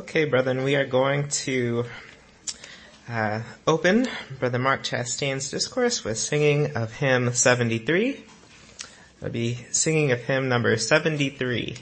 Okay, brethren, we are going to open Brother Mark Chastain's discourse with singing of hymn 73. We'll be singing of hymn number 73.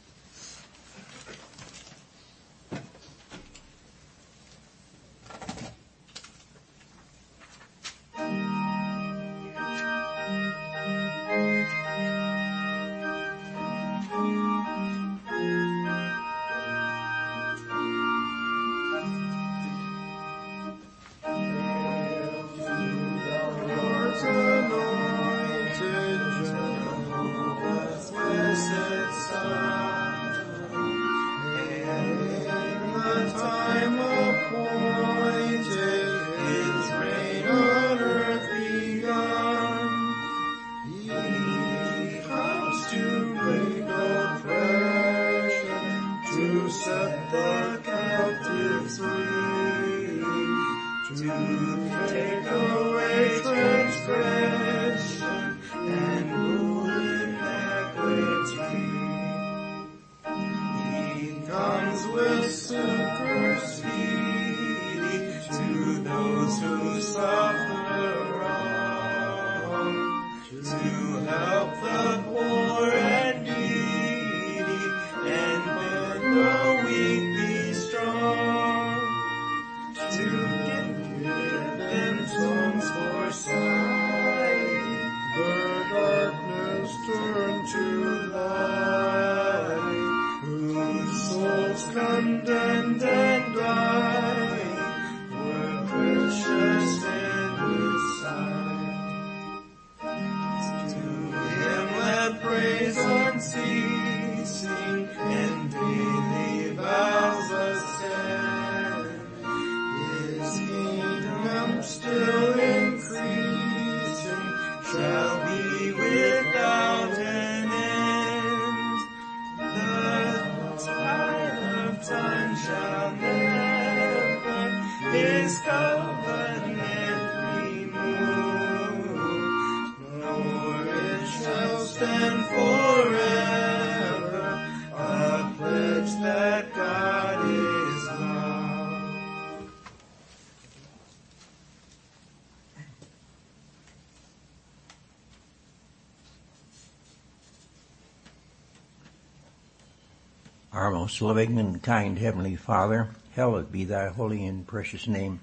Our most loving and kind Heavenly Father, hallowed be thy holy and precious name.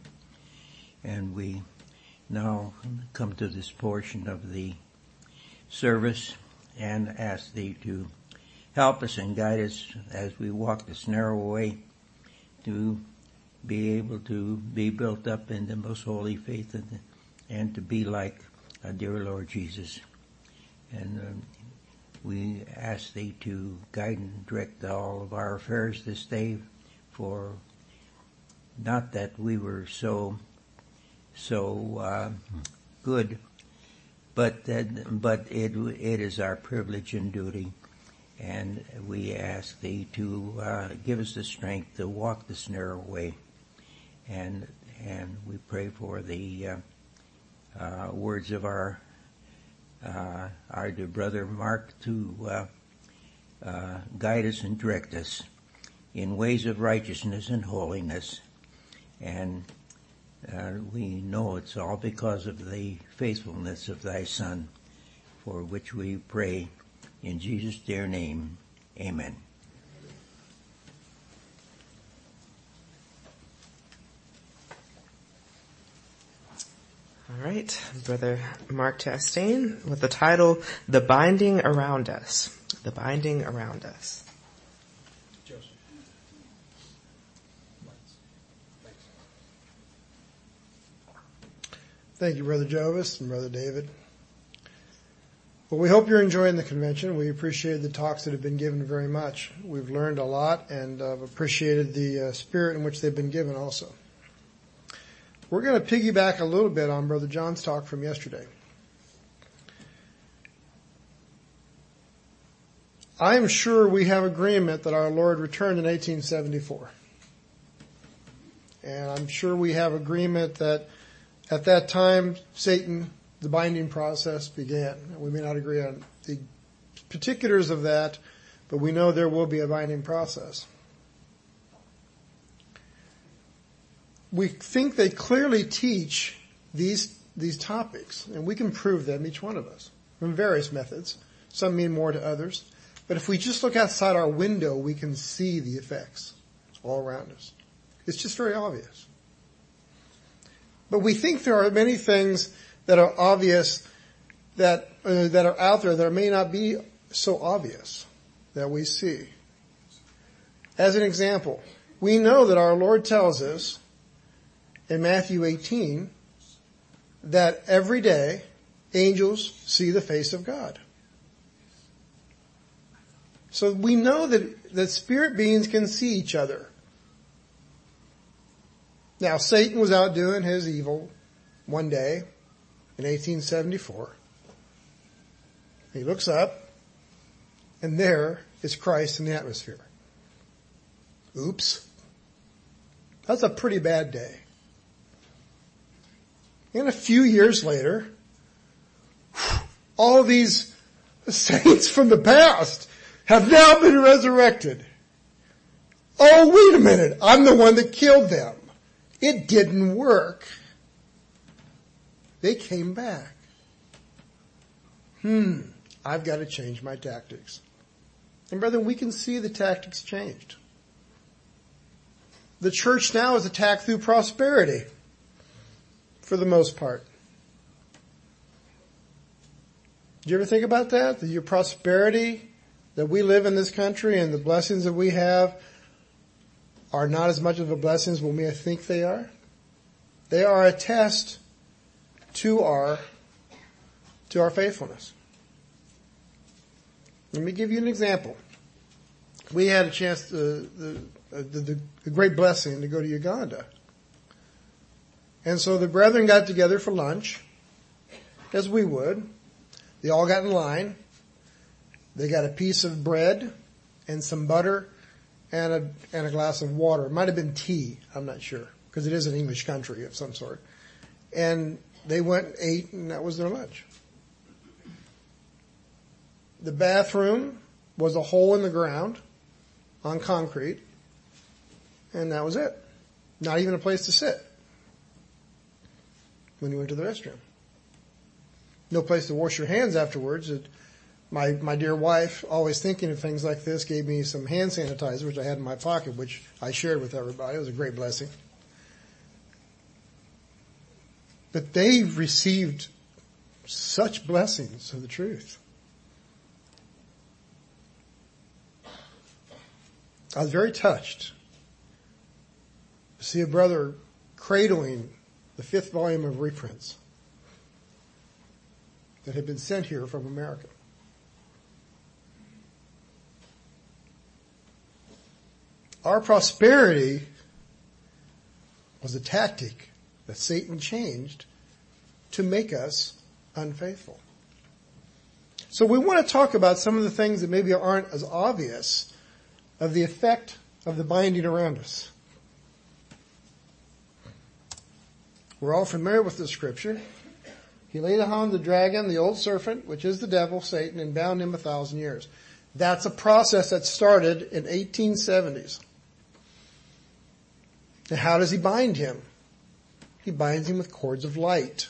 And we now come to this portion of the service and ask thee to help us and guide us as we walk this narrow way to be able to be built up in the most holy faith and to be like our dear Lord Jesus. And we ask thee to guide and direct all of our affairs this day, for not that we were so good, but it is our privilege and duty, and we ask thee to give us the strength to walk this narrow way, and we pray for the words of our dear brother Mark to guide us and direct us in ways of righteousness and holiness. And we know it's all because of the faithfulness of thy Son, for which we pray in Jesus' dear name. Amen. All right, Brother Mark Chastain with the title, The Binding Around Us. The Binding Around Us. Joseph. Thank you, Brother Jovis and Brother David. Well, we hope you're enjoying the convention. We appreciate the talks that have been given very much. We've learned a lot and appreciated the spirit in which they've been given also. We're going to piggyback a little bit on Brother John's talk from yesterday. I am sure we have agreement that our Lord returned in 1874. And I'm sure we have agreement that at that time, Satan, the binding process began. We may not agree on the particulars of that, but we know there will be a binding process. we think they clearly teach these topics, and we can prove them, each one of us, from various methods. Some mean more to others. But if we just look outside our window, we can see the effects all around us. It's just very obvious. But we think there are many things that are obvious that are out there that may not be so obvious that we see. As an example, we know that our Lord tells us in Matthew 18 that every day angels see the face of God. So we know that spirit beings can see each other. Now, Satan was out doing his evil one day in 1874. He looks up, and there is Christ in the atmosphere. Oops. That's a pretty bad day. And a few years later, all these saints from the past have now been resurrected. Oh, wait a minute. I'm the one that killed them. It didn't work. They came back. I've got to change my tactics. And brethren, we can see the tactics changed. The church now is attacked through prosperity, for the most part. Do you ever think about that? That your prosperity that we live in this country and the blessings that we have are not as much of a blessing as we may think they are? They are a test to our faithfulness. Let me give you an example. We had a chance, the great blessing to go to Uganda. And so the brethren got together for lunch, as we would. They all got in line. They got a piece of bread and some butter and a glass of water. It might have been tea, I'm not sure, because it is an English country of some sort. And they went and ate, and that was their lunch. The bathroom was a hole in the ground on concrete, and that was it. Not even a place to sit when you went to the restroom. No place to wash your hands afterwards. My dear wife, always thinking of things like this, gave me some hand sanitizer, which I had in my pocket, which I shared with everybody. It was a great blessing. But they received such blessings of the truth. I was very touched to see a brother cradling the 5th volume of reprints that had been sent here from America. Our prosperity was a tactic that Satan changed to make us unfaithful. So we want to talk about some of the things that maybe aren't as obvious of the effect of the binding around us. We're all familiar with the scripture. He laid on the dragon, the old serpent, which is the devil, Satan, and bound him 1,000 years. That's a process that started in 1870s. And how does he bind him? He binds him with cords of light.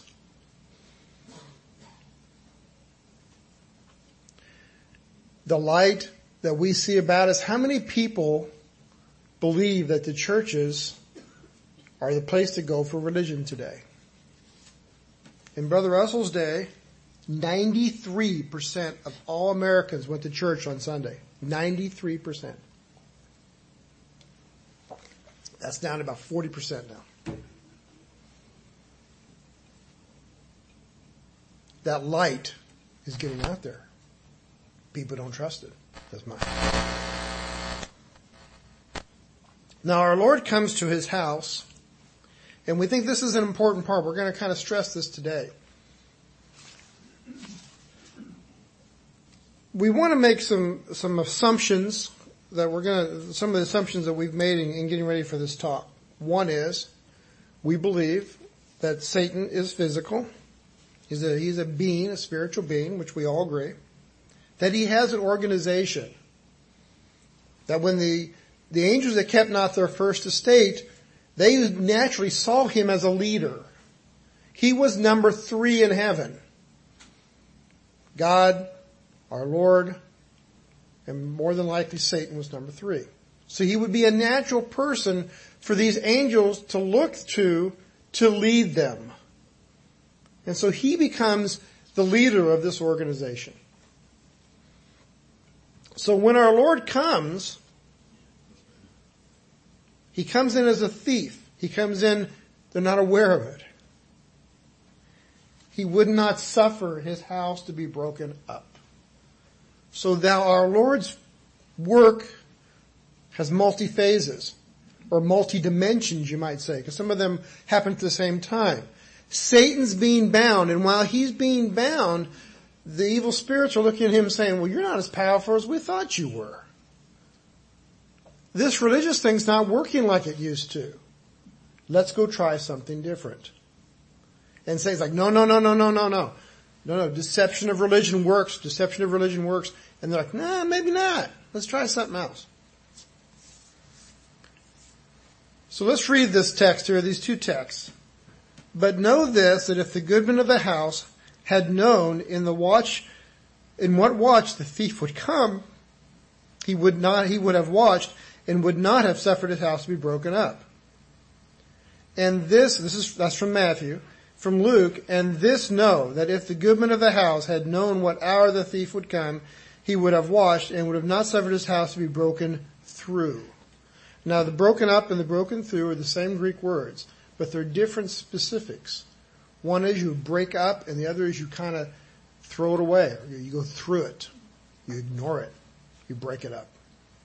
The light that we see about us, how many people believe that the churches are the place to go for religion today? In Brother Russell's day, 93% of all Americans went to church on Sunday. 93%. That's down to about 40% now. That light is getting out there. People don't trust it as much. Now our Lord comes to his house, and we think this is an important part. We're going to kind of stress this today. We want to make some assumptions some of the assumptions that we've made in getting ready for this talk. One is, we believe that Satan is physical. He's a being, a spiritual being, which we all agree. That he has an organization. That when the angels that kept not their first estate, They naturally saw him as a leader. He was number 3 in heaven. God, our Lord, and more than likely Satan was number 3. So he would be a natural person for these angels to look to lead them. And so he becomes the leader of this organization. So when our Lord comes, he comes in as a thief. He comes in, they're not aware of it. He would not suffer his house to be broken up. So now our Lord's work has multi-phases, or multi-dimensions, you might say, because some of them happen at the same time. Satan's being bound, and while he's being bound, the evil spirits are looking at him saying, well, you're not as powerful as we thought you were. This religious thing's not working like it used to. Let's go try something different. And Satan's like, no. No, deception of religion works. And they're like, nah, maybe not. Let's try something else. So let's read this text here, these 2 texts. But know this, that if the goodman of the house had known in what watch the thief would come, he would have watched and would not have suffered his house to be broken up. And that's from Matthew, from Luke, and this know, that if the goodman of the house had known what hour the thief would come, he would have watched and would have not suffered his house to be broken through. Now the broken up and the broken through are the same Greek words, but they're different specifics. One is you break up and the other is you kind of throw it away. You go through it. You ignore it. You break it up.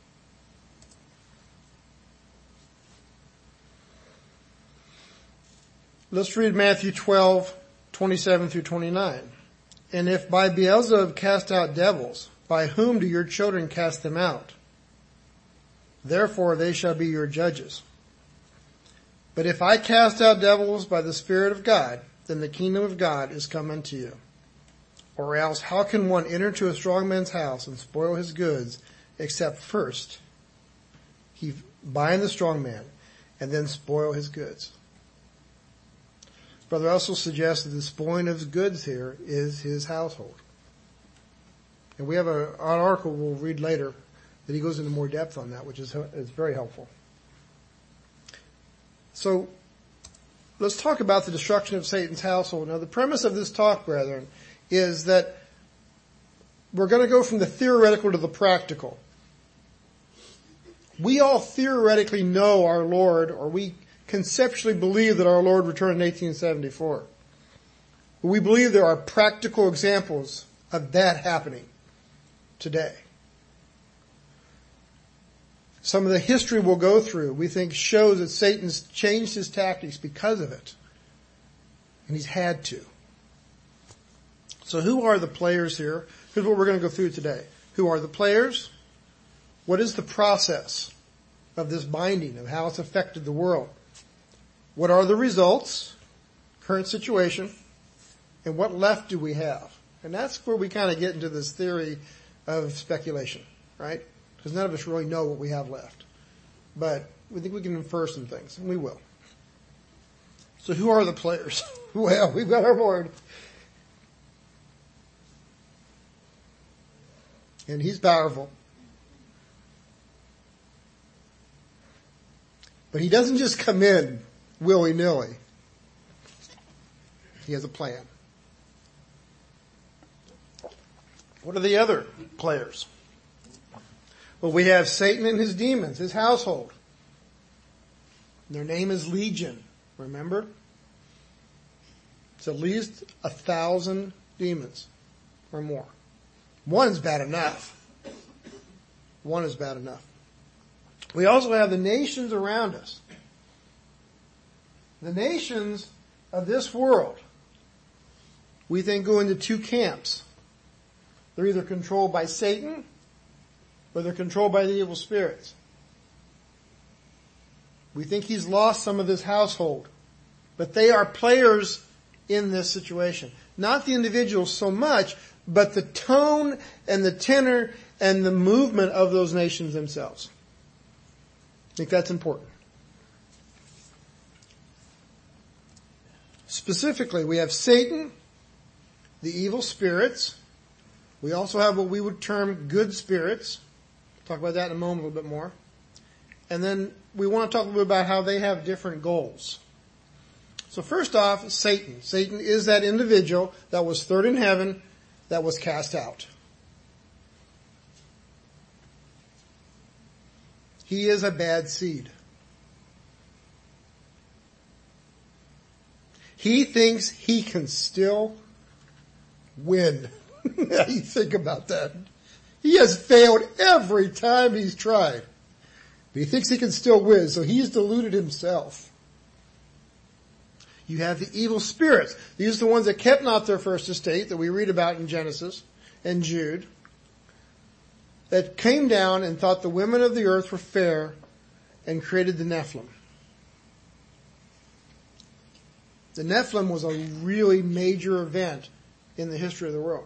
Let's read Matthew 12:27 through 29. And if by Beelzebub cast out devils, by whom do your children cast them out? Therefore they shall be your judges. But if I cast out devils by the Spirit of God, then the kingdom of God is come unto you. Or else how can one enter into a strong man's house and spoil his goods, except first he bind the strong man and then spoil his goods? Brother also suggests that the spoiling of his goods here is his household. And we have an article we'll read later that he goes into more depth on that, which is very helpful. So let's talk about the destruction of Satan's household. Now the premise of this talk, brethren, is that we're going to go from the theoretical to the practical. We all theoretically know our Lord, or we conceptually believe that our Lord returned in 1874. We believe there are practical examples of that happening today. Some of the history we'll go through, we think, shows that Satan's changed his tactics because of it. And he's had to. So who are the players here? Here's what we're going to go through today. Who are the players? What is the process of this binding, of how it's affected the world? What are the results? Current situation. And what left do we have? And that's where we kind of get into this theory of speculation, right? Because none of us really know what we have left. But we think we can infer some things, and we will. So who are the players? Well, we've got our Lord. And he's powerful. But he doesn't just come in willy-nilly. He has a plan. What are the other players? Well, we have Satan and his demons, his household. Their name is Legion, remember? It's at least 1,000 demons or more. One is bad enough. One is bad enough. We also have the nations around us. The nations of this world, we think, go into 2 camps. They're either controlled by Satan or they're controlled by the evil spirits. We think he's lost some of his household, but they are players in this situation. Not the individuals so much, but the tone and the tenor and the movement of those nations themselves. I think that's important. Specifically, we have Satan, the evil spirits. We also have what we would term good spirits. Talk about that in a moment a little bit more. And then we want to talk a little bit about how they have different goals. So first off, Satan. Satan is that individual that was third in heaven that was cast out. He is a bad seed. He thinks he can still win. How do you think about that? He has failed every time he's tried. But he thinks he can still win, so he's deluded himself. You have the evil spirits. These are the ones that kept not their first estate that we read about in Genesis and Jude. That came down and thought the women of the earth were fair and created the Nephilim. The Nephilim was a really major event in the history of the world.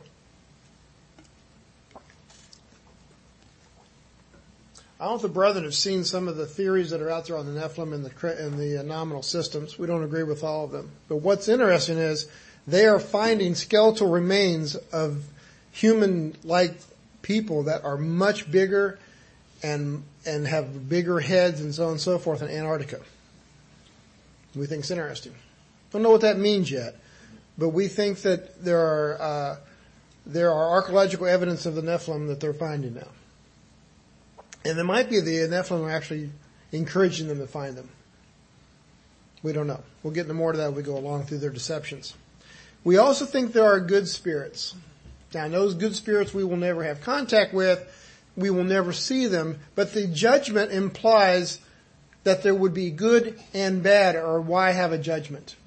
I don't know if the brethren have seen some of the theories that are out there on the Nephilim and the nominal systems. We don't agree with all of them. But what's interesting is they are finding skeletal remains of human-like people that are much bigger and have bigger heads and so on and so forth in Antarctica. We think it's interesting. Don't know what that means yet, but we think that there are archaeological evidence of the Nephilim that they're finding now. And it might be the Nephilim are actually encouraging them to find them. We don't know. We'll get into more of that as we go along through their deceptions. We also think there are good spirits. Now, those good spirits we will never have contact with. We will never see them. But the judgment implies that there would be good and bad, or why have a judgment?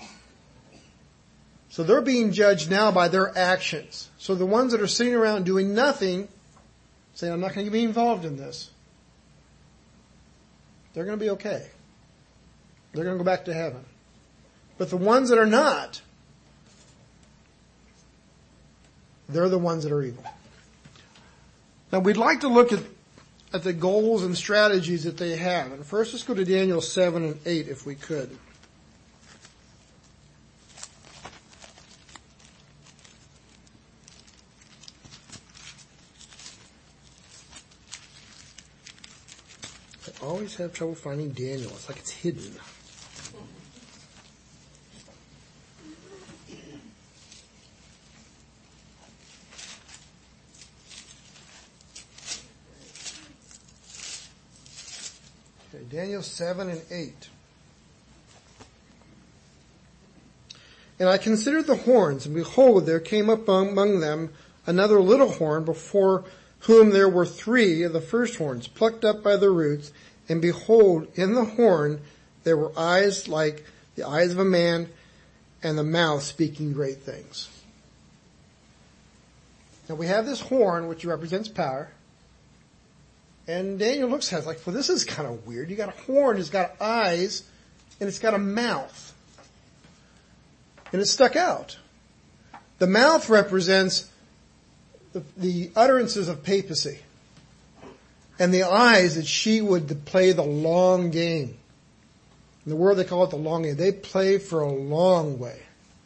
So they're being judged now by their actions. So the ones that are sitting around doing nothing, saying, I'm not going to be involved in this, they're going to be okay. They're going to go back to heaven. But the ones that are not, they're the ones that are evil. Now we'd like to look at the goals and strategies that they have. And first let's go to Daniel 7 and 8 if we could. I always have trouble finding Daniel. It's like it's hidden. Okay, Daniel 7 and 8. And I considered the horns, and behold, there came up among them another little horn, before whom there were three of the first horns, plucked up by the roots. And behold, in the horn there were eyes like the eyes of a man, and the mouth speaking great things. Now we have this horn, which represents power. And Daniel looks at it like, well, this is kind of weird. You got a horn, it's got eyes, and it's got a mouth. And it's stuck out. The mouth represents the utterances of papacy. And the eyes that she would play the long game. In the world they call it the long game. They play for a long way.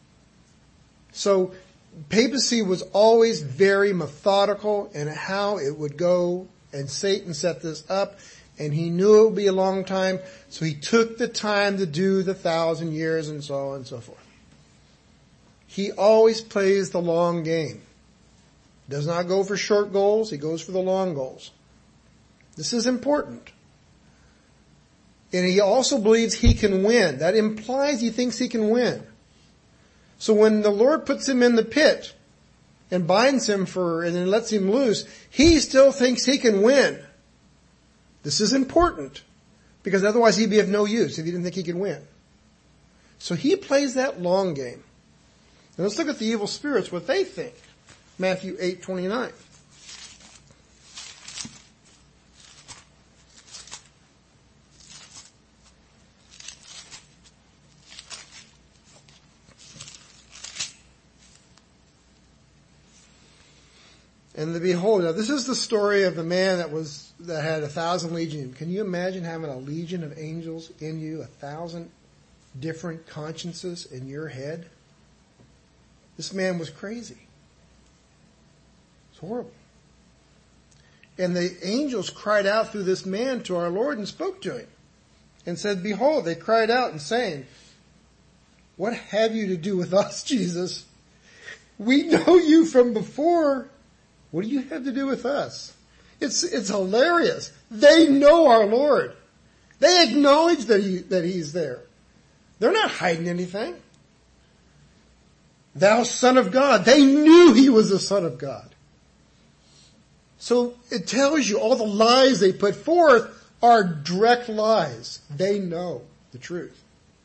So papacy was always very methodical in how it would go, and Satan set this up, and he knew it would be a long time, so he took the time to do the 1,000 years and so on and so forth. He always plays the long game. Does not go for short goals, he goes for the long goals. This is important. And he also believes he can win. That implies he thinks he can win. So when the Lord puts him in the pit and binds him and then lets him loose, he still thinks he can win. This is important, because otherwise he'd be of no use if he didn't think he could win. So he plays that long game. Now let's look at the evil spirits, what they think. Matthew 8:29. And behold, now this is the story of the man that had 1,000 legions. Can you imagine having a legion of angels in you, 1,000 different consciences in your head? This man was crazy. It's horrible. And the angels cried out through this man to our Lord and spoke to him and said, behold, they cried out and saying, what have you to do with us, Jesus? We know you from before. What do you have to do with us? It's hilarious. They know our Lord. They acknowledge that he's there. They're not hiding anything. Thou Son of God. They knew he was the Son of God. So it tells you all the lies they put forth are direct lies. They know the truth.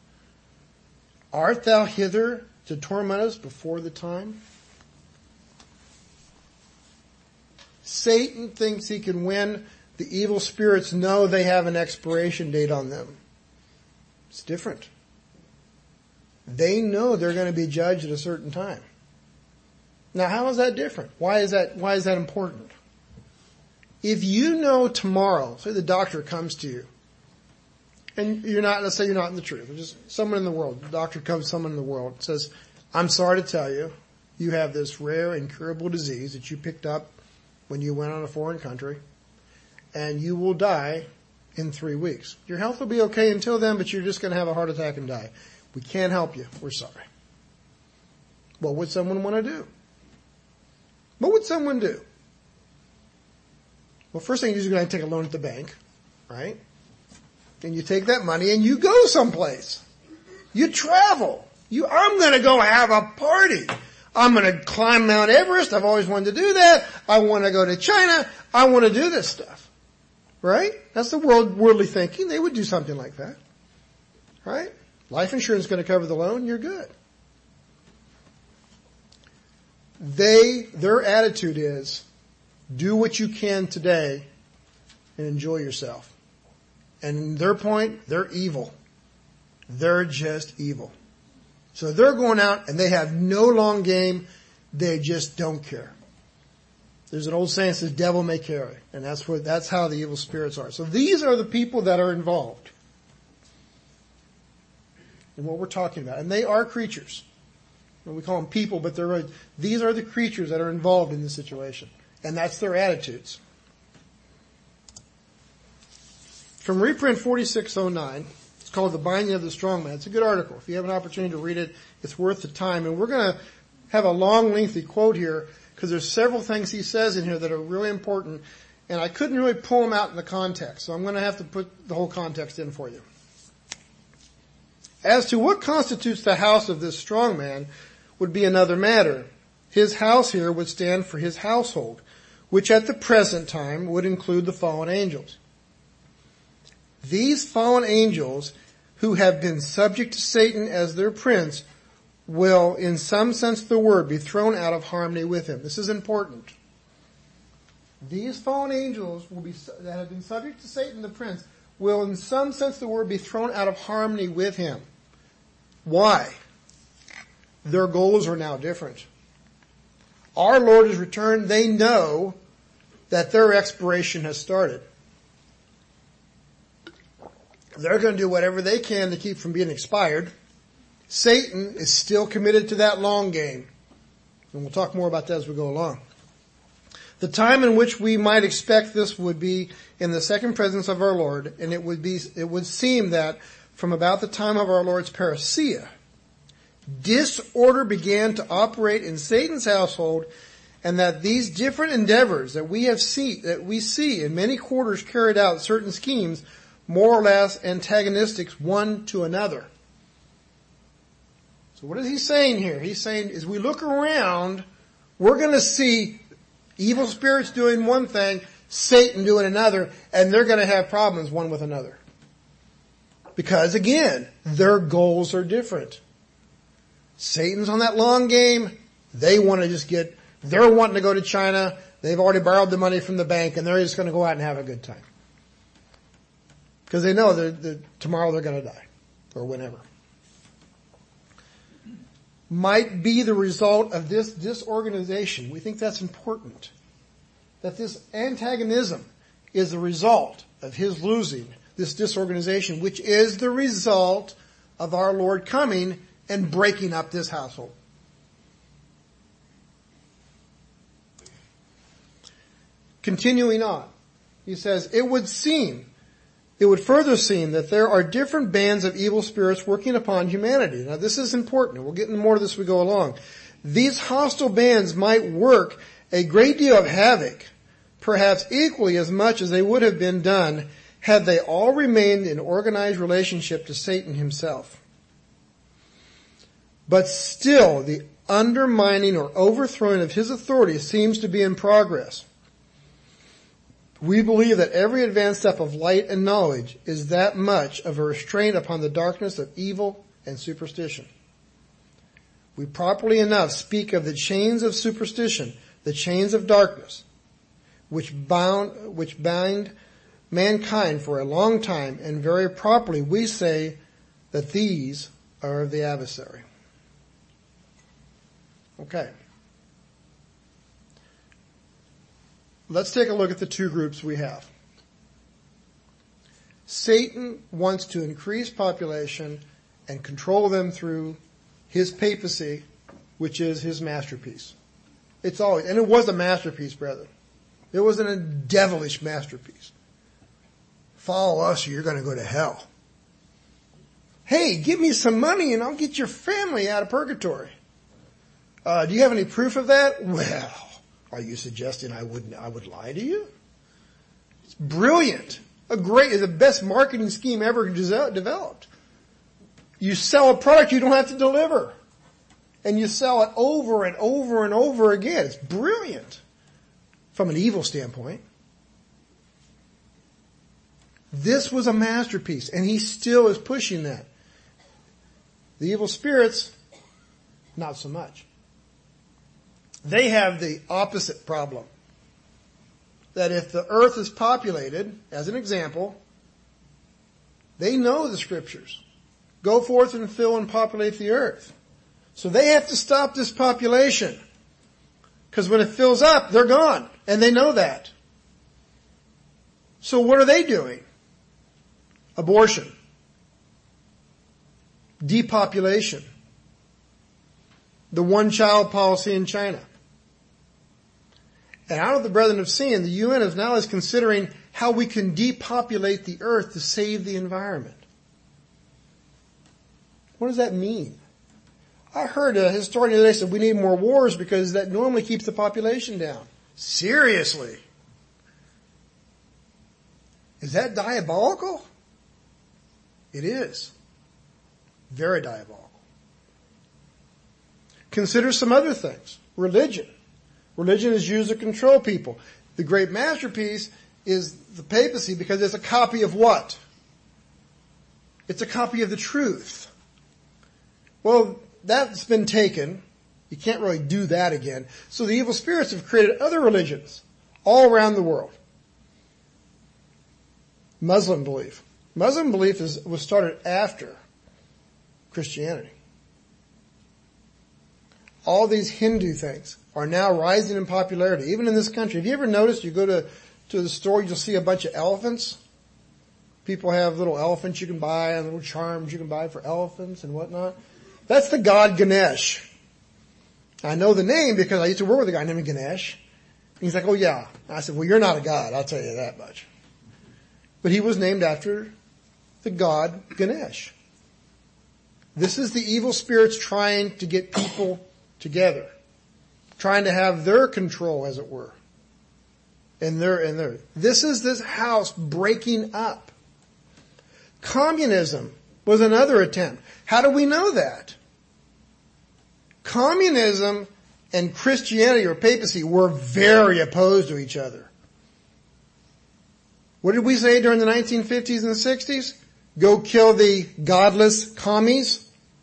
Art thou hither to torment us before the time? Satan thinks he can win. The evil spirits know they have an expiration date on them. It's different. They know they're going to be judged at a certain time. Now, how is that different? Why is that important? If you know tomorrow, say the doctor comes to you, and let's say you're not in the truth, just someone in the world, the doctor comes to someone in the world and says, I'm sorry to tell you, you have this rare incurable disease that you picked up when you went on a foreign country, and you will die in 3 weeks. Your health will be okay until then, but you're just going to have a heart attack and die. We can't help you. We're sorry. What would someone want to do? What would someone do? Well, first thing you do is you're going to take a loan at the bank, right? And you take that money and you go someplace. You travel. I'm going to go have a party. I'm going to climb Mount Everest. I've always wanted to do that. I want to go to China. I want to do this stuff. Right? That's the worldly thinking. They would do something like that. Right? Life insurance is going to cover the loan. You're good. Their attitude is, do what you can today and enjoy yourself. And in their point, they're evil. They're just evil. So they're going out and they have no long game. They just don't care. There's an old saying that says, devil may carry. And that's how the evil spirits are. So these are the people that are involved in what we're talking about. And they are creatures. And we call them people, but these are the creatures that are involved in this situation. And that's their attitudes. From reprint 4609, it's called The Binding of the Strong Man. It's a good article. If you have an opportunity to read it, it's worth the time. And we're going to have a long, lengthy quote here because there's several things he says in here that are really important. And I couldn't really pull them out in the context. So I'm going to have to put the whole context in for you. As to what constitutes the house of this strong man would be another matter. His house here would stand for his household, which at the present time would include the fallen angels. These fallen angels who have been subject to Satan as their prince will, in some sense of the word, be thrown out of harmony with him. This is important. These fallen angels that have been subject to Satan the prince will, in some sense of the word, be thrown out of harmony with him. Why? Their goals are now different. Our Lord has returned. They know that their expiration has started. They're going to do whatever they can to keep from being expired. Satan is still committed to that long game. And we'll talk more about that as we go along. The time in which we might expect this would be in the second presence of our Lord, and it would seem that from about the time of our Lord's parousia, disorder began to operate in Satan's household, and that these different endeavors that we see in many quarters carried out certain schemes more or less antagonistic one to another. So what is he saying here? He's saying as we look around, we're going to see evil spirits doing one thing, Satan doing another, and they're going to have problems one with another. Because again, their goals are different. Satan's on that long game. They're wanting to go to China. They've already borrowed the money from the bank and they're just going to go out and have a good time. Because they know that tomorrow they're going to die. Or whenever. Might be the result of this disorganization. We think that's important. That this antagonism is the result of his losing this disorganization, which is the result of our Lord coming and breaking up this household. Continuing on, he says, it would further seem that there are different bands of evil spirits working upon humanity. Now this is important. We'll get into more of this as we go along. These hostile bands might work a great deal of havoc, perhaps equally as much as they would have been done had they all remained in organized relationship to Satan himself. But still, the undermining or overthrowing of his authority seems to be in progress. We believe that every advanced step of light and knowledge is that much of a restraint upon the darkness of evil and superstition. We properly enough speak of the chains of superstition, the chains of darkness, which bind mankind for a long time, and very properly we say that these are of the adversary. Okay. Let's take a look at the two groups we have. Satan wants to increase population and control them through his papacy, which is his masterpiece. It's always, and it was a masterpiece, brethren. It wasn't a devilish masterpiece. Follow us or you're going to go to hell. Hey, give me some money and I'll get your family out of purgatory. Do you have any proof of that? Well, are you suggesting I would lie to you? It's brilliant. The best marketing scheme ever developed. You sell a product you don't have to deliver. And you sell it over and over and over again. It's brilliant from an evil standpoint. This was a masterpiece, and he still is pushing that. The evil spirits, not so much. They have the opposite problem. That if the earth is populated, as an example, they know the scriptures. Go forth and fill and populate the earth. So they have to stop this population. Because when it fills up, they're gone. And they know that. So what are they doing? Abortion. Depopulation. The one-child policy in China. And out of the Brethren of Sin, the UN is considering how we can depopulate the earth to save the environment. What does that mean? I heard a historian the other day said we need more wars because that normally keeps the population down. Seriously? Is that diabolical? It is. Very diabolical. Consider some other things. Religion. Religion is used to control people. The great masterpiece is the papacy because it's a copy of what? It's a copy of the truth. Well, that's been taken. You can't really do that again. So the evil spirits have created other religions all around the world. Muslim belief. Muslim belief was started after Christianity. All these Hindu things are now rising in popularity, even in this country. Have you ever noticed you go to the store, you'll see a bunch of elephants? People have little elephants you can buy and little charms you can buy for elephants and whatnot. That's the god Ganesh. I know the name because I used to work with a guy named Ganesh. And he's like, oh yeah. I said, well, you're not a god, I'll tell you that much. But he was named after the god Ganesh. This is the evil spirits trying to get people together. Trying to have their control, as it were. And this is this house breaking up. Communism was another attempt. How do we know that? Communism and Christianity or papacy were very opposed to each other. What did we say during the 1950s and the 60s? Go kill the godless commies.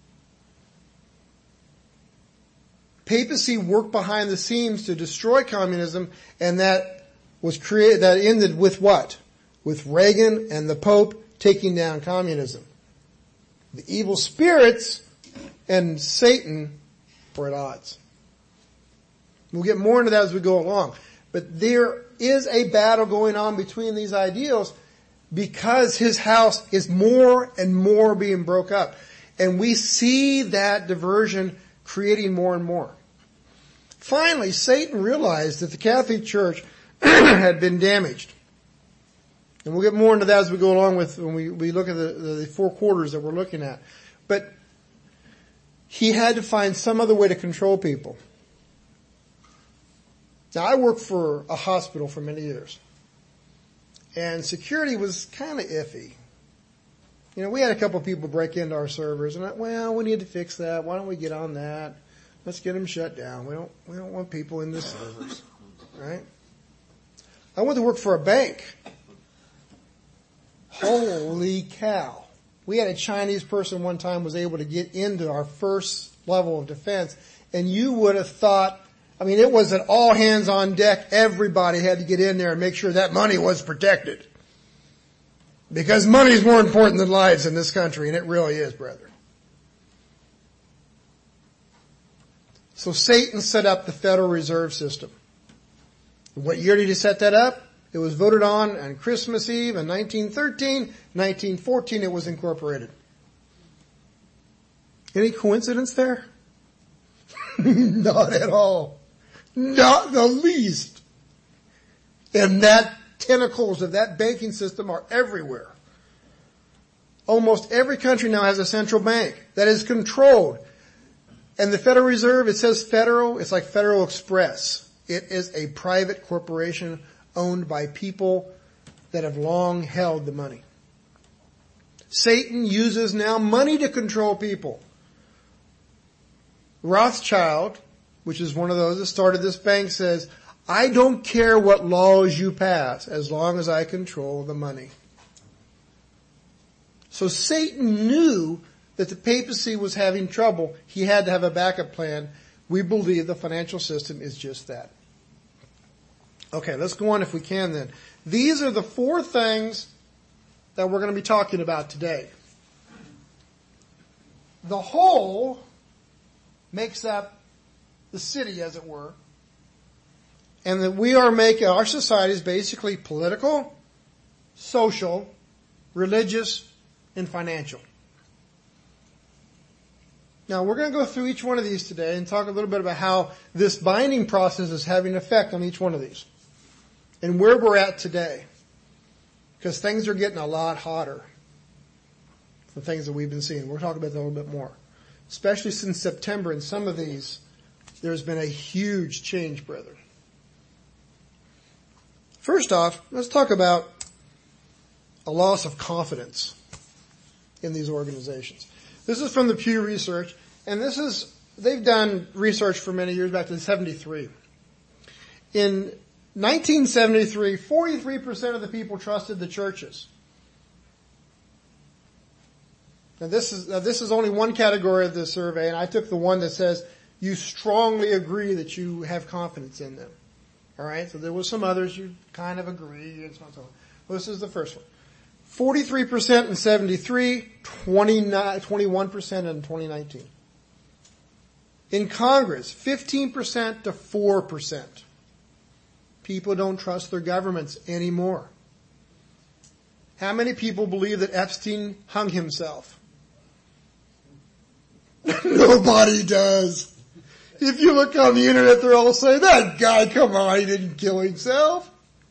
Papacy worked behind the scenes to destroy communism, and that ended with what? With Reagan and the Pope taking down communism. The evil spirits and Satan were at odds. We'll get more into that as we go along. But there is a battle going on between these ideals because his house is more and more being broke up. And we see that diversion creating more and more. Finally, Satan realized that the Catholic Church had been damaged. And we'll get more into that as we go along with when we look at the 4 quarters that we're looking at. But he had to find some other way to control people. Now, I worked for a hospital for many years. And security was kind of iffy. You know, we had a couple of people break into our servers, and we need to fix that. Why don't we get on that? Let's get them shut down. We don't want people in the servers, right? I went to work for a bank. Holy cow. We had a Chinese person one time was able to get into our first level of defense, and you would have thought, it was an all hands on deck. Everybody had to get in there and make sure that money was protected. Because money is more important than lives in this country, and it really is, brethren. So Satan set up the Federal Reserve System. What year did he set that up? It was voted on Christmas Eve in 1913. 1914 it was incorporated. Any coincidence there? Not at all. Not the least. And that tentacles of that banking system are everywhere. Almost every country now has a central bank that is controlled. And the Federal Reserve, it says federal, it's like Federal Express. It is a private corporation owned by people that have long held the money. Satan uses now money to control people. Rothschild, which is one of those that started this bank, says, I don't care what laws you pass as long as I control the money. So Satan knew that the papacy was having trouble. He had to have a backup plan. We believe the financial system is just that. Okay, let's go on if we can then. These are the 4 things that we're going to be talking about today. The whole makes up the city, as it were. And that we are making, our society is basically political, social, religious, and financial. Now, we're going to go through each one of these today and talk a little bit about how this binding process is having an effect on each one of these. And where we're at today. Because things are getting a lot hotter. The things that we've been seeing. We'll talk about that a little bit more. Especially since September, in some of these, there's been a huge change, brethren. First off, let's talk about a loss of confidence in these organizations. This is from the Pew Research, and they've done research for many years, back to 73. In 1973, 43% of the people trusted the churches. Now this is only one category of the survey, and I took the one that says you strongly agree that you have confidence in them. All right, so there was some others you kind of agree, and so on and so on. Well, this is the first one. 43% in 73, 21% in 2019. In Congress, 15% to 4%. People don't trust their governments anymore. How many people believe that Epstein hung himself? Nobody does. If you look on the internet, they're all saying, that guy, come on, he didn't kill himself.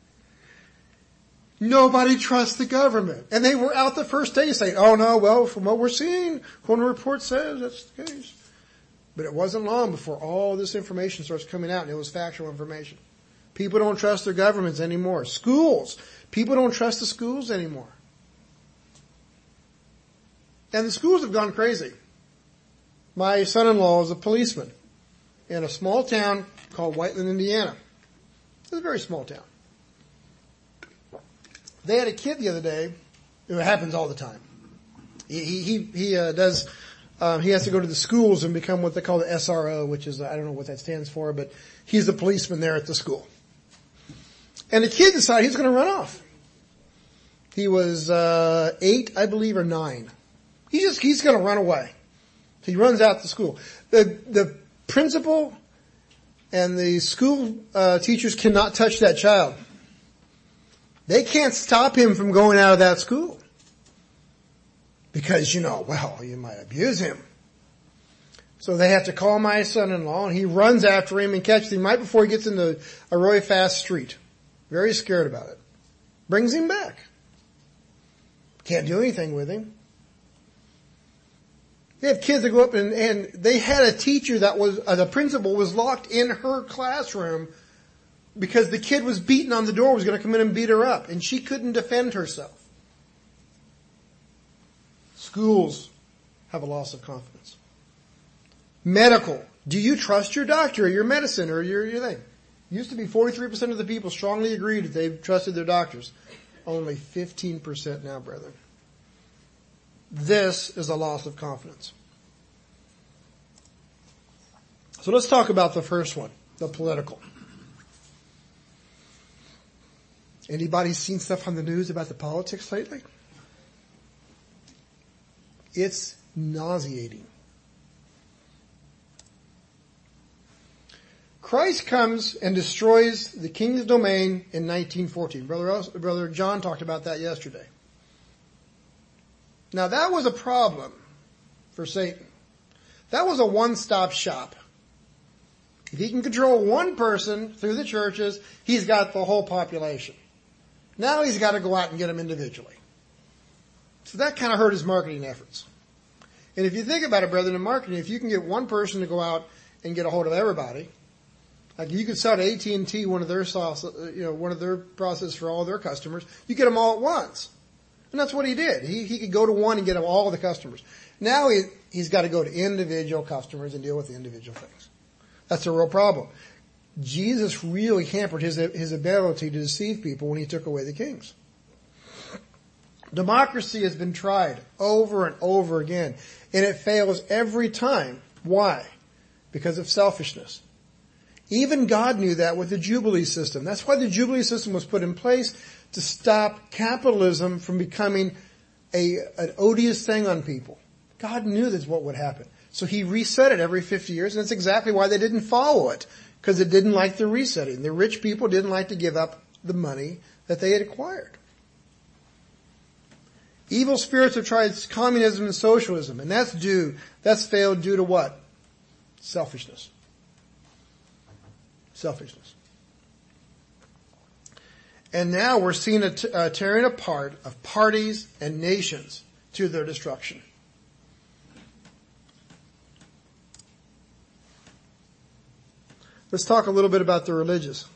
Nobody trusts the government. And they were out the first day saying, oh no, well, from what we're seeing, when the report says that's the case. But it wasn't long before all this information starts coming out, and it was factual information. People don't trust their governments anymore. Schools. People don't trust the schools anymore. And the schools have gone crazy. My son-in-law is a policeman in a small town called Whiteland, Indiana. It's a very small town. They had a kid the other day. It happens all the time. He has to go to the schools and become what they call the SRO, which is, I don't know what that stands for, but he's the policeman there at the school. And the kid decided he's going to run off. He was 8, I believe, or 9. He's going to run away. So he runs out to school. The principal and the school teachers cannot touch that child. They can't stop him from going out of that school. because, well, you might abuse him. So they have to call my son-in-law, and he runs after him and catches him right before he gets into a really fast street. Very scared about it. Brings him back. Can't do anything with him. They have kids that go up and they had a teacher the principal was locked in her classroom because the kid was beating on the door, was going to come in and beat her up, and she couldn't defend herself. Schools have a loss of confidence. Medical. Do you trust your doctor or your medicine or your thing? Used to be 43% of the people strongly agreed that they trusted their doctors. Only 15% now, brethren. This is a loss of confidence. So let's talk about the first one, the political. Anybody seen stuff on the news about the politics lately? It's nauseating. Christ comes and destroys the king's domain in 1914. Brother John talked about that yesterday. Now that was a problem for Satan. That was a one-stop shop. If he can control one person through the churches, he's got the whole population. Now he's got to go out and get them individually. So that kind of hurt his marketing efforts. And if you think about it, brethren, in marketing, if you can get one person to go out and get a hold of everybody, like you could sell to AT&T one of their process for all their customers, you get them all at once. And that's what he did. He could go to one and get them all the customers. Now he's got to go to individual customers and deal with the individual things. That's a real problem. Jesus really hampered his ability to deceive people when he took away the kings. Democracy has been tried over and over again, and it fails every time. Why? Because of selfishness. Even God knew that with the Jubilee system. That's why the Jubilee system was put in place, to stop capitalism from becoming an odious thing on people. God knew that's what would happen. So he reset it every 50 years, and that's exactly why they didn't follow it, because it didn't like the resetting. The rich people didn't like to give up the money that they had acquired. Evil spirits have tried communism and socialism, and that's failed due to what? Selfishness. Selfishness. And now we're seeing a tearing apart of parties and nations to their destruction. Let's talk a little bit about the religious.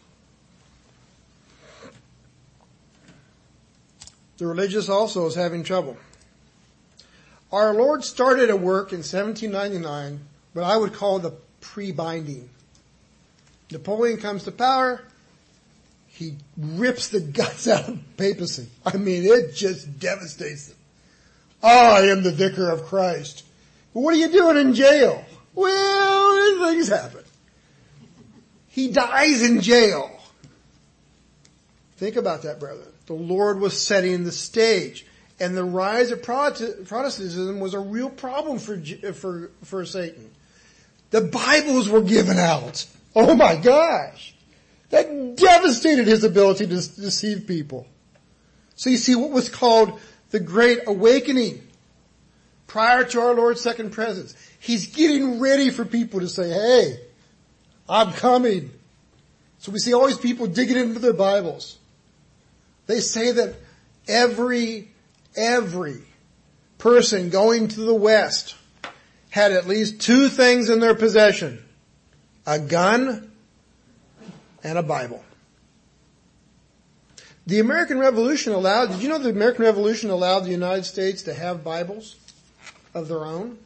The religious also is having trouble. Our Lord started a work in 1799, what I would call the pre-binding. Napoleon comes to power. He rips the guts out of papacy. I mean, it just devastates them. I am the vicar of Christ. Well, what are you doing in jail? Well, things happen. He dies in jail. Think about that, brethren. The Lord was setting the stage. And the rise of Protestantism was a real problem for Satan. The Bibles were given out. Oh my gosh. That devastated his ability to deceive people. So you see what was called the Great Awakening. Prior to our Lord's second presence. He's getting ready for people to say, hey, I'm coming. So we see all these people digging into their Bibles. They say that every person going to the West had at least two things in their possession. A gun and a Bible. The American Revolution did you know the American Revolution allowed the United States to have Bibles of their own?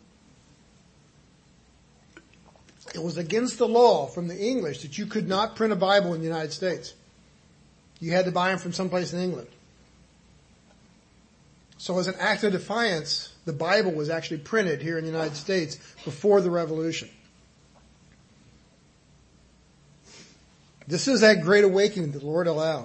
It was against the law from the English that you could not print a Bible in the United States. You had to buy them from someplace in England. So as an act of defiance, the Bible was actually printed here in the United States before the Revolution. This is that great awakening that the Lord allowed.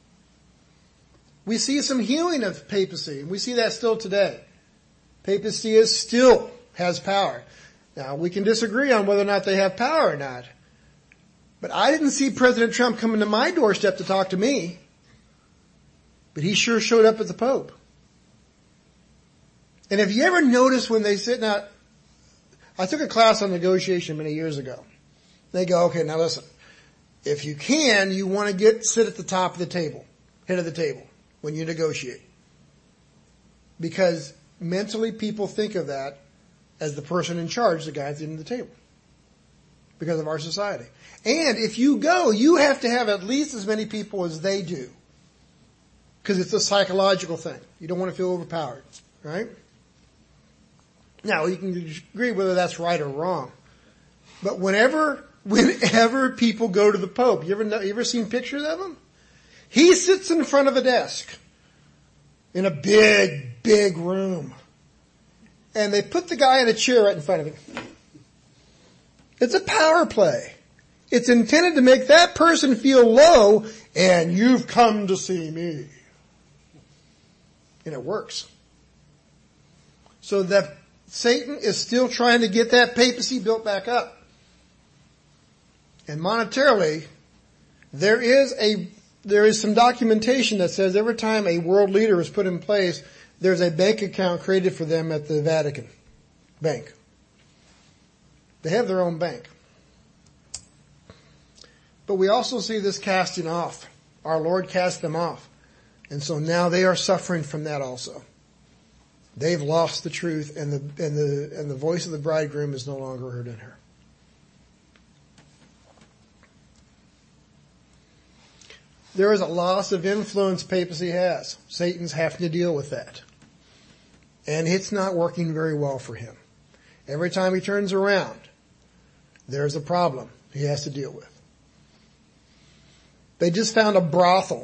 We see some healing of papacy, and we see that still today. Papacy still has power. Now, we can disagree on whether or not they have power or not. But I didn't see President Trump coming to my doorstep to talk to me. But he sure showed up at the Pope. And if you ever notice when they sit, now, I took a class on negotiation many years ago. They go, okay, now listen, if you can, you want to sit at the top of the table, head of the table, when you negotiate. Because mentally people think of that as the person in charge, the guy at the end of the table. Because of our society. And if you go, you have to have at least as many people as they do. Because it's a psychological thing. You don't want to feel overpowered, right? Now, you can agree whether that's right or wrong. But whenever people go to the Pope, you ever seen pictures of him? He sits in front of a desk in a big, big room. And they put the guy in a chair right in front of him. It's a power play. It's intended to make that person feel low, and you've come to see me. And it works. So that Satan is still trying to get that papacy built back up. And monetarily, there is some documentation that says every time a world leader is put in place, there's a bank account created for them at the Vatican Bank. They have their own bank. But we also see this casting off. Our Lord cast them off. And so now they are suffering from that also. They've lost the truth, and the voice of the bridegroom is no longer heard in her. There is a loss of influence papacy has. Satan's having to deal with that. And it's not working very well for him. Every time he turns around, there's a problem he has to deal with. They just found a brothel.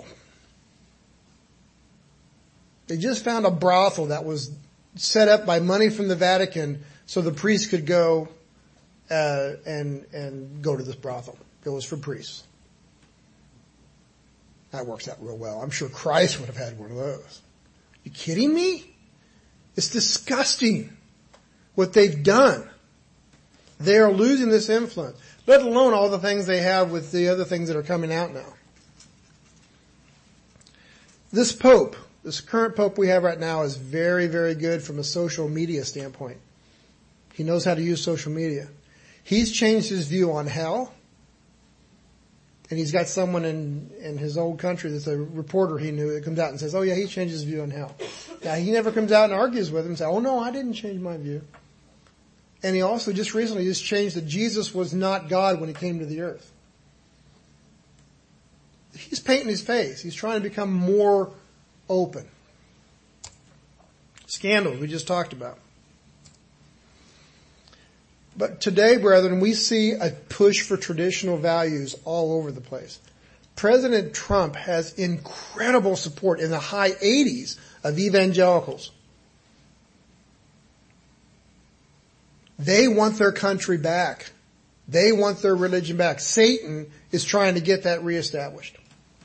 They just found a brothel that was set up by money from the Vatican so the priests could go and go to this brothel. It was for priests. That works out real well. I'm sure Christ would have had one of those. You kidding me? It's disgusting what they've done. They are losing this influence, let alone all the things they have with the other things that are coming out now. This Pope, this current Pope we have right now, is very, very good from a social media standpoint. He knows how to use social media. He's changed his view on hell. And he's got someone in his old country that's a reporter he knew that comes out and says, oh yeah, he changed his view on hell. Now he never comes out and argues with him and says, oh no, I didn't change my view. And he also just recently just changed that Jesus was not God when he came to the earth. He's painting his face. He's trying to become more open. Scandals we just talked about. But today, brethren, we see a push for traditional values all over the place. President Trump has incredible support in the high 80s of evangelicals. They want their country back. They want their religion back. Satan is trying to get that reestablished.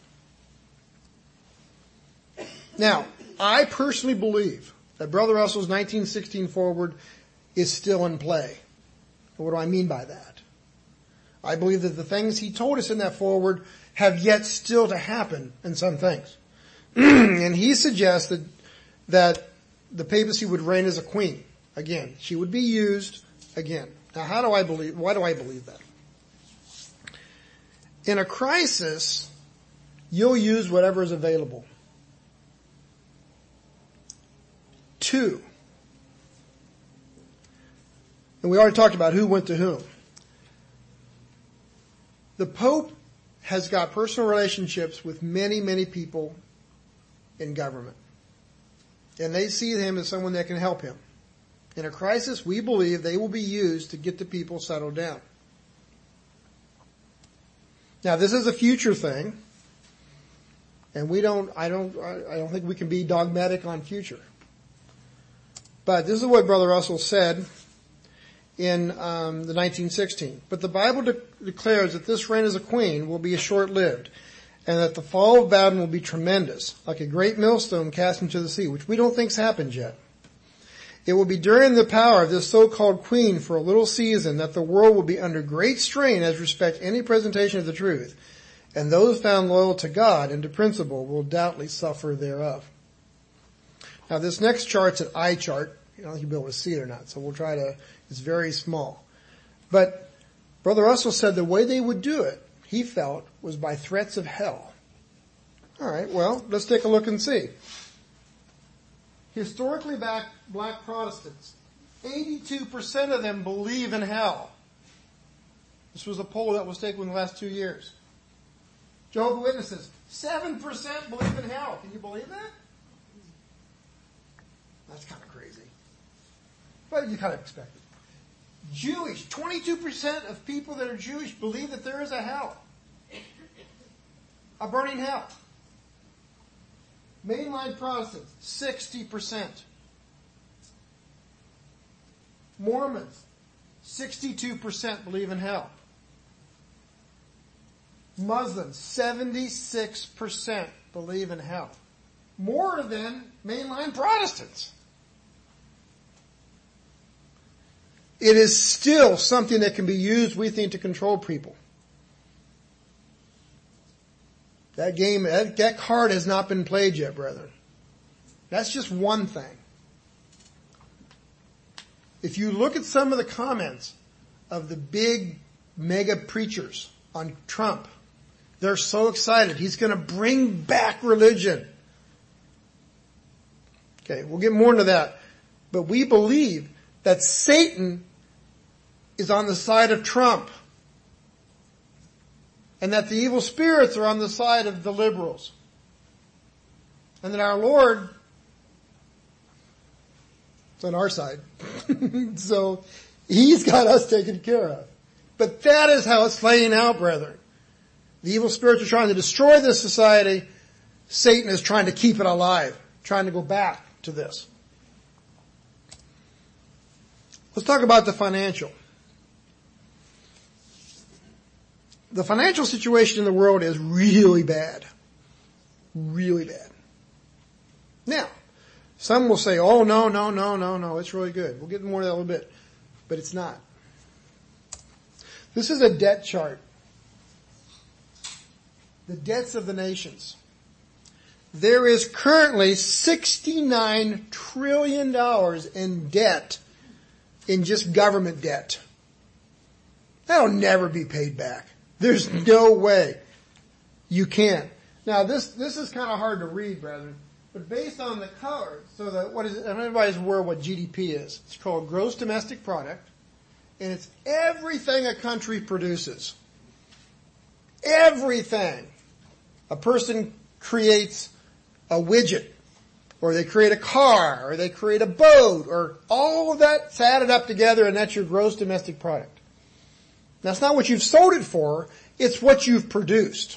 Now, I personally believe that Brother Russell's 1916 forward is still in play. What do I mean by that? I believe that the things he told us in that forward have yet still to happen in some things. And he suggests that the papacy would reign as a queen. Again, she would be used again. Now why do I believe that? In a crisis, you'll use whatever is available. 2, and we already talked about who went to whom. The Pope has got personal relationships with many, many people in government. And they see him as someone that can help him. In a crisis, we believe they will be used to get the people settled down. Now, this is a future thing. And I don't think we can be dogmatic on future. But this is what Brother Russell said in the 1916. But the Bible declares that this reign as a queen will be short-lived, and that the fall of Babylon will be tremendous, like a great millstone cast into the sea, which we don't think's happened yet. It will be during the power of this so-called queen for a little season that the world will be under great strain as respect any presentation of the truth, and those found loyal to God and to principle will doubtless suffer thereof. Now this next chart's an eye chart. I don't think you'll be able to see it or not. So we'll try to, it's very small. But Brother Russell said the way they would do it, he felt, was by threats of hell. All right, well, let's take a look and see. Historically black Protestants, 82% of them believe in hell. This was a poll that was taken in the last 2 years. Jehovah's Witnesses, 7% believe in hell. Can you believe that? That's kind of crazy. But you kind of expect it. Jewish, 22% of people that are Jewish believe that there is a hell. A burning hell. Mainline Protestants, 60%. Mormons, 62% believe in hell. Muslims, 76% believe in hell. More than mainline Protestants. It is still something that can be used, we think, to control people. That game, that card has not been played yet, brethren. That's just one thing. If you look at some of the comments of the big mega preachers on Trump, they're so excited. He's going to bring back religion. Okay, we'll get more into that. But we believe that Satan is on the side of Trump. And that the evil spirits are on the side of the liberals. And that our Lord is on our side. So He's got us taken care of. But that is how it's playing out, brethren. The evil spirits are trying to destroy this society. Satan is trying to keep it alive, trying to go back to this. Let's talk about the financial. The financial situation in the world is really bad. Really bad. Now, some will say, oh, no, it's really good. We'll get more of that in a little bit. But it's not. This is a debt chart. The debts of the nations. There is currently $69 trillion in debt, in just government debt. That'll never be paid back. There's no way. You can't. Now this is kind of hard to read, brethren, but based on the color, so that what is it? Everybody's aware of what GDP is. It's called gross domestic product, and it's everything a country produces. Everything. A person creates a widget, or they create a car, or they create a boat, or all of that's added up together, and that's your gross domestic product. That's not what you've sold it for, it's what you've produced.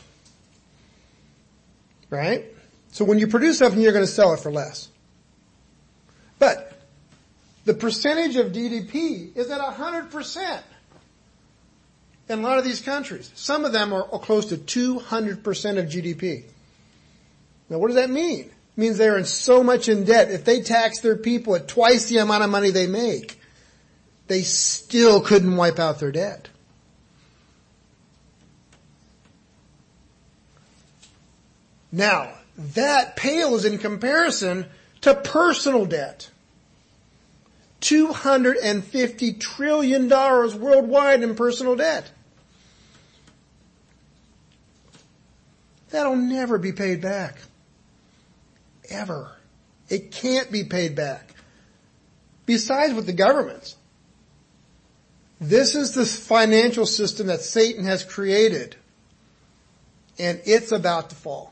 Right? So when you produce something, you're going to sell it for less. But the percentage of GDP is at 100% in a lot of these countries. Some of them are close to 200% of GDP. Now what does that mean? It means they're in so much in debt. If they tax their people at twice the amount of money they make, they still couldn't wipe out their debt. Now, that pales in comparison to personal debt. $250 trillion worldwide in personal debt. That'll never be paid back. Ever. It can't be paid back. Besides with the governments. This is the financial system that Satan has created. And it's about to fall.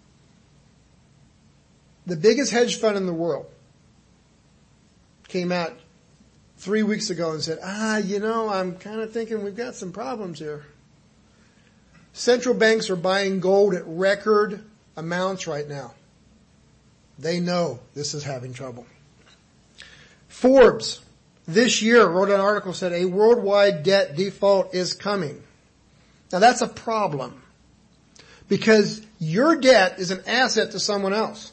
The biggest hedge fund in the world came out 3 weeks ago and said, I'm kind of thinking we've got some problems here. Central banks are buying gold at record amounts right now. They know this is having trouble. Forbes this year wrote an article said a worldwide debt default is coming. Now that's a problem because your debt is an asset to someone else.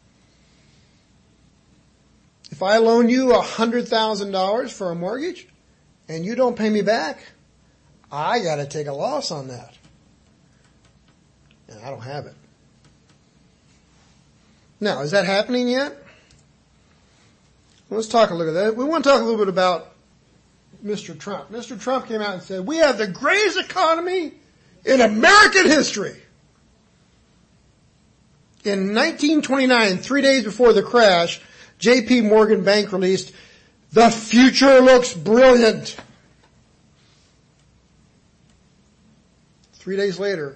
If I loan you $100,000 for a mortgage and you don't pay me back, I got to take a loss on that. And I don't have it. Now, is that happening yet? Let's talk a look at that. We want to talk a little bit about Mr. Trump. Mr. Trump came out and said, we have the greatest economy in American history. In 1929, 3 days before the crash, J.P. Morgan Bank released, "The future looks brilliant." 3 days later,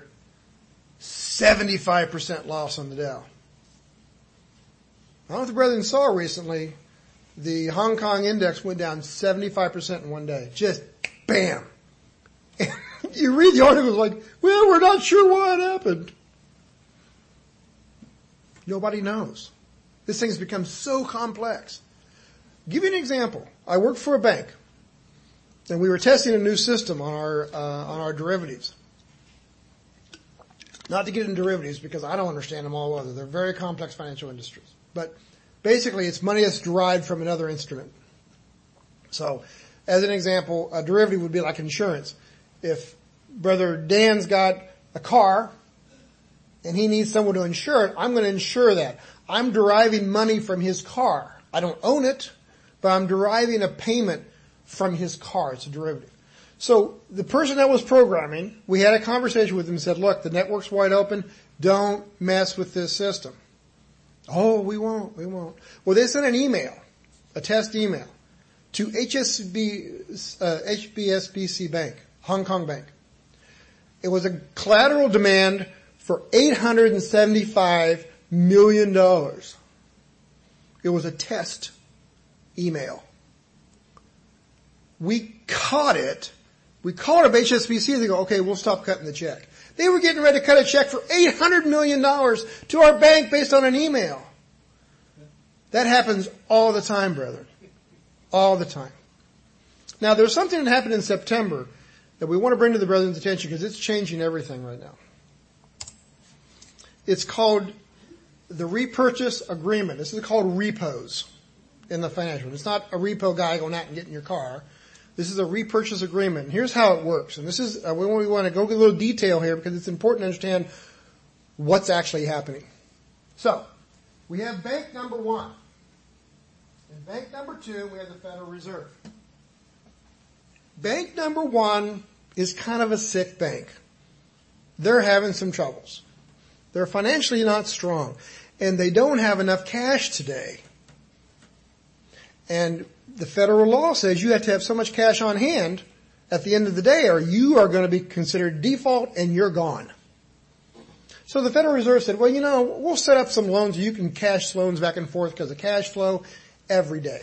75% loss on the Dow. I don't know if the brethren saw recently, the Hong Kong index went down 75% in one day. Just bam. And you read the article, it's like, well, we're not sure why it happened. Nobody knows. This thing's become so complex. I'll give you an example. I worked for a bank, and we were testing a new system on our derivatives. Not to get into derivatives because I don't understand them all either. They're very complex financial industries. But basically, it's money that's derived from another instrument. So, as an example, a derivative would be like insurance. If Brother Dan's got a car and he needs someone to insure it, I'm going to insure that. I'm deriving money from his car. I don't own it, but I'm deriving a payment from his car. It's a derivative. So the person that was programming, we had a conversation with him and said, look, the network's wide open. Don't mess with this system. Oh, we won't. Well, they sent an email, a test email, to HSBC Bank, Hong Kong Bank. It was a collateral demand for $875 million. It was a test email. We caught it. We called up HSBC and they go, okay, we'll stop cutting the check. They were getting ready to cut a check for $800 million to our bank based on an email. That happens all the time, brethren. All the time. Now, there's something that happened in September that we want to bring to the brethren's attention because it's changing everything right now. It's called the repurchase agreement. This is called repos in the financial. It's not a repo guy going out and getting your car. This is a repurchase agreement. And here's how it works. And this is, we want to go get a little detail here because it's important to understand what's actually happening. So, we have bank number one. And bank number two, we have the Federal Reserve. Bank number one is kind of a sick bank. They're having some troubles. They're financially not strong. And they don't have enough cash today. And the federal law says you have to have so much cash on hand at the end of the day or you are going to be considered default and you're gone. So the Federal Reserve said, well, we'll set up some loans. You can cash loans back and forth because of cash flow every day.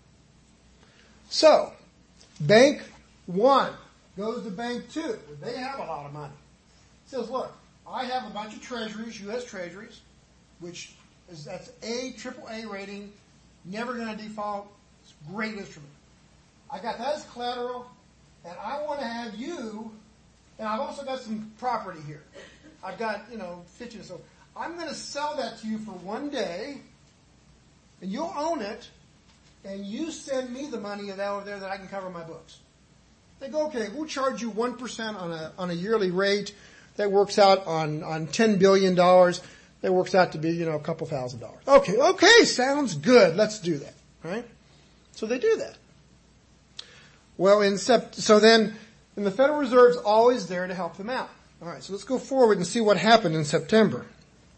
So, Bank 1 goes to Bank 2. They have a lot of money. Says, look, I have a bunch of treasuries, U.S. treasuries, that's AAA rating, never going to default. It's a great instrument. I got that as collateral, and I want to have you, and I've also got some property here. I've got, 50 or so. I'm going to sell that to you for 1 day, and you'll own it, and you send me the money over there that I can cover my books. They go, okay, we'll charge you 1% on a yearly rate. That works out on $10 billion. That works out to be, a couple $1,000s. Okay, sounds good. Let's do that, right? So they do that. Well, so then the Federal Reserve's always there to help them out. All right, so let's go forward and see what happened in September.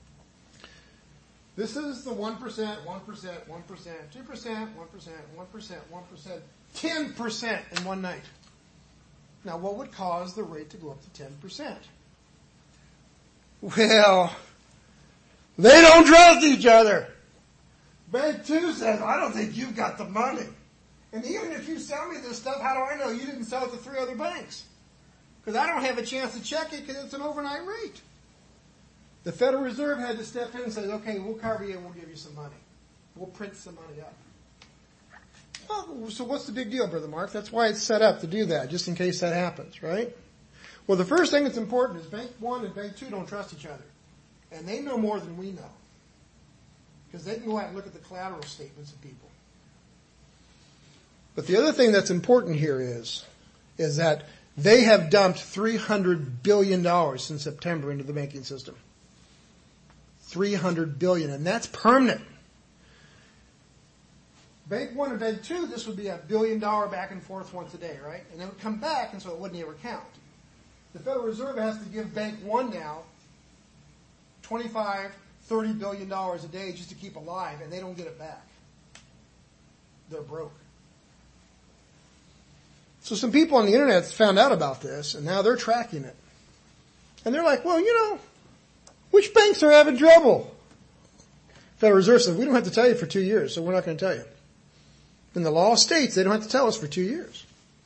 This is the 1%, 1%, 1%, 2%, 1%, 1%, 1%, 10% in one night. Now, what would cause the rate to go up to 10%? Well, they don't trust each other. Bank 2 says, I don't think you've got the money. And even if you sell me this stuff, how do I know you didn't sell it to 3 other banks? Because I don't have a chance to check it because it's an overnight rate. The Federal Reserve had to step in and say, okay, we'll cover you and we'll give you some money. We'll print some money up. Well, so what's the big deal, Brother Mark? That's why it's set up to do that, just in case that happens, right? Well, the first thing that's important is Bank 1 and Bank 2 don't trust each other. And they know more than we know. Because they can go out and look at the collateral statements of people. But the other thing that's important here is that they have dumped $300 billion since September into the banking system. $300 billion, and that's permanent. Bank 1 and Bank 2, this would be $1 billion back and forth once a day, right? And it would come back, and so it wouldn't ever count. The Federal Reserve has to give Bank 1 now $25, $30 billion a day just to keep alive, and they don't get it back. They're broke. So some people on the internet found out about this, and now they're tracking it. And they're like, well, which banks are having trouble? Federal Reserve said, we don't have to tell you for 2 years, so we're not going to tell you. And the law states they don't have to tell us for 2 years.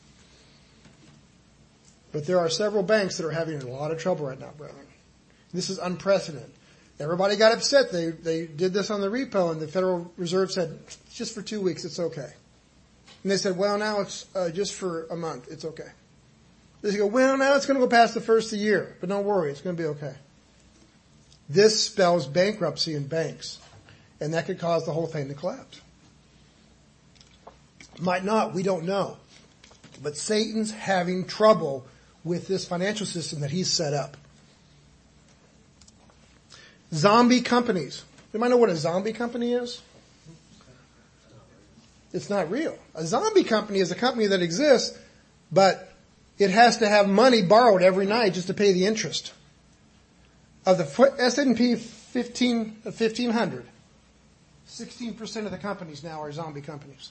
But there are several banks that are having a lot of trouble right now, brethren. This is unprecedented. Everybody got upset. They did this on the repo, and the Federal Reserve said, just for 2 weeks, it's okay. And they said, well, now it's just for a month. It's okay. They go, well, now it's going to go past the first of the year. But don't worry, it's going to be okay. This spells bankruptcy in banks. And that could cause the whole thing to collapse. Might not, we don't know. But Satan's having trouble with this financial system that he's set up. Zombie companies. Anybody know what a zombie company is? It's not real. A zombie company is a company that exists, but it has to have money borrowed every night just to pay the interest. Of the S&P 1500, 16% of the companies now are zombie companies.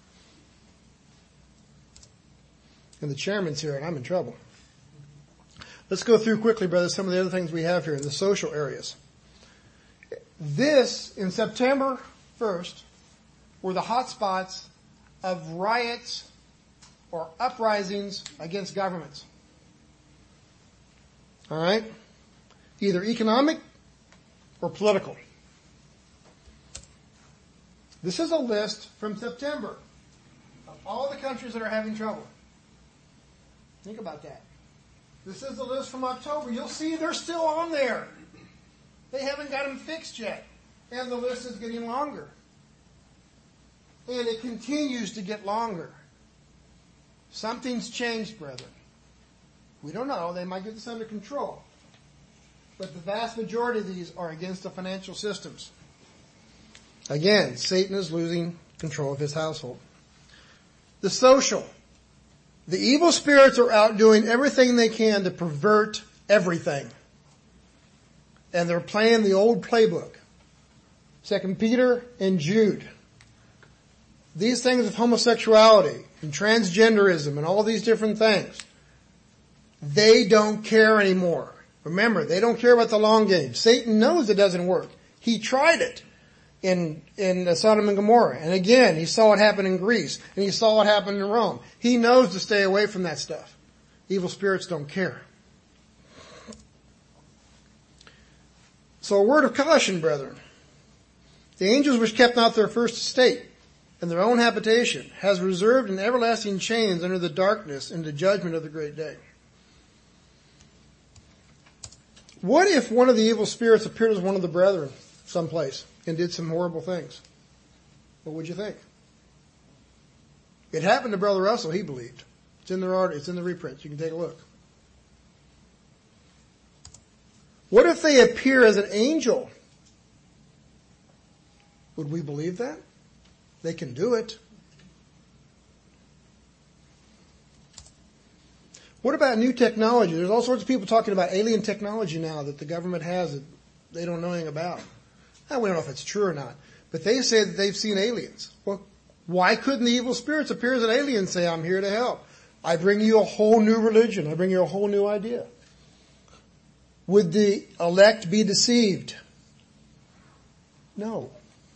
And the chairman's here, and I'm in trouble. Let's go through quickly, brothers, some of the other things we have here in the social areas. This, in September 1st, were the hot spots of riots or uprisings against governments. All right? Either economic or political. This is a list from September of all the countries that are having trouble. Think about that. This is the list from October. You'll see they're still on there. They haven't got them fixed yet. And the list is getting longer. And it continues to get longer. Something's changed, brethren. We don't know. They might get this under control. But the vast majority of these are against the financial systems. Again, Satan is losing control of his household. The social. The evil spirits are out doing everything they can to pervert everything. And they're playing the old playbook. 2 Peter and Jude. These things of homosexuality and transgenderism and all these different things, they don't care anymore. Remember, they don't care about the long game. Satan knows it doesn't work. He tried it in Sodom and Gomorrah. And again, he saw it happen in Greece. And he saw it happen in Rome. He knows to stay away from that stuff. Evil spirits don't care. So a word of caution, brethren. The angels which kept not their first estate and their own habitation has reserved in everlasting chains under the darkness and the judgment of the great day. What if one of the evil spirits appeared as one of the brethren someplace and did some horrible things? What would you think? It happened to Brother Russell, he believed. It's in it's in the reprints. You can take a look. What if they appear as an angel? Would we believe that? They can do it. What about new technology? There's all sorts of people talking about alien technology now that the government has that they don't know anything about. Now, we don't know if it's true or not, but they say that they've seen aliens. Well, why couldn't the evil spirits appear as an alien and say, I'm here to help? I bring you a whole new religion. I bring you a whole new idea. Would the elect be deceived? No.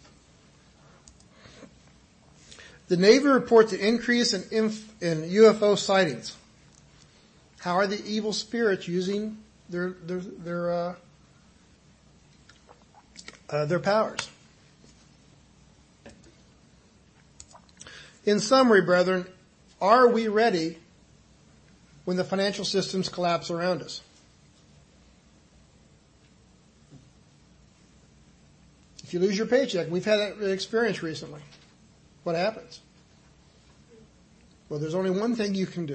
The Navy reports an increase in UFO sightings. How are the evil spirits using their powers? In summary, brethren, are we ready when the financial systems collapse around us? If you lose your paycheck, we've had that experience recently. What happens? Well, there's only one thing you can do.